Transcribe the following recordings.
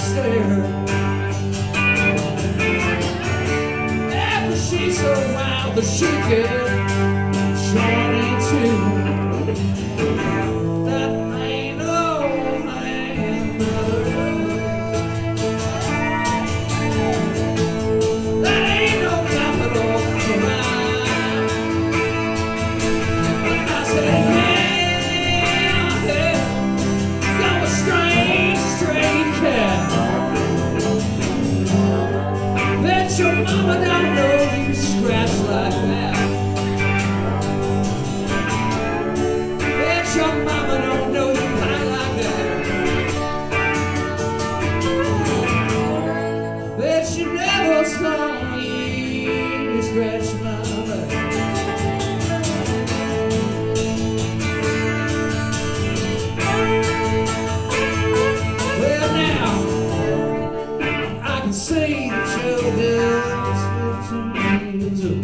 stare. After she's so wild that she can join into. That ain't no man. That ain't no capital crime. I said, hey, you're a strange, strange cat. Bet your mama don't know you scratch like that. Bet your mama don't know you bite like that. Bet you never saw me scratch my back. Well now, I can see that you're just 15 years old.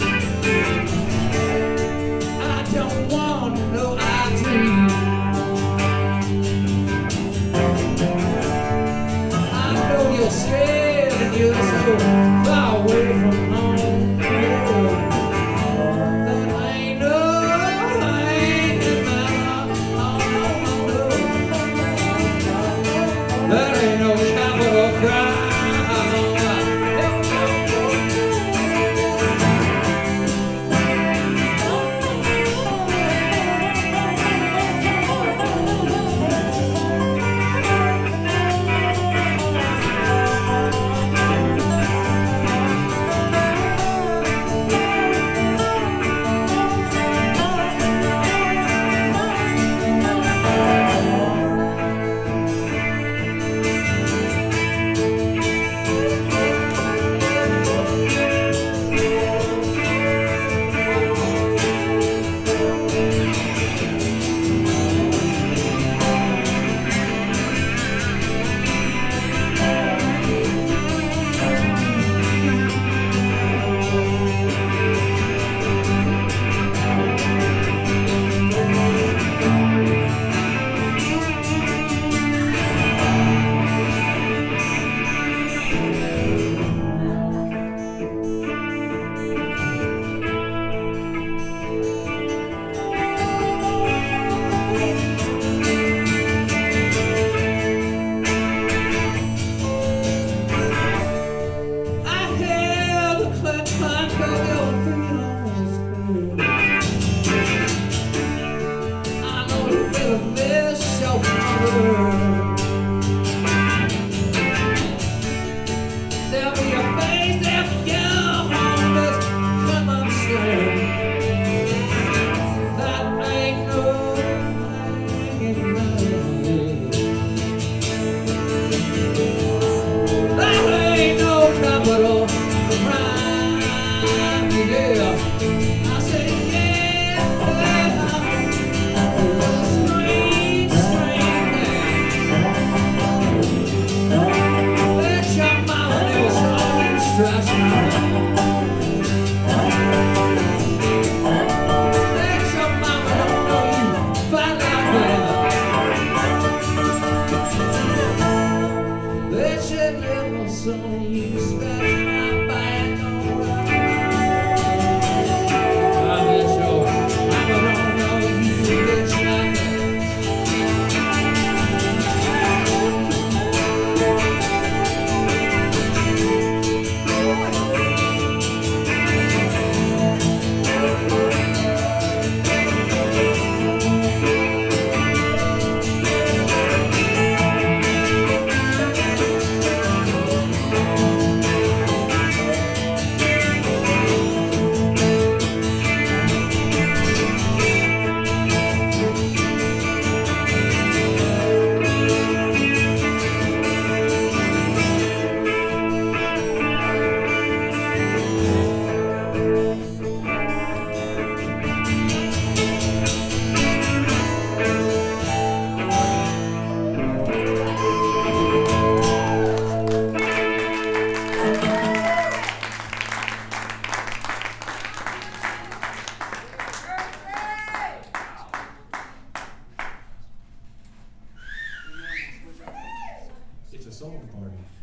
I don't want no ID. I know you're scared and you're so far away from home. That ain't no, ain't in my that ain't no capital crime. soul party.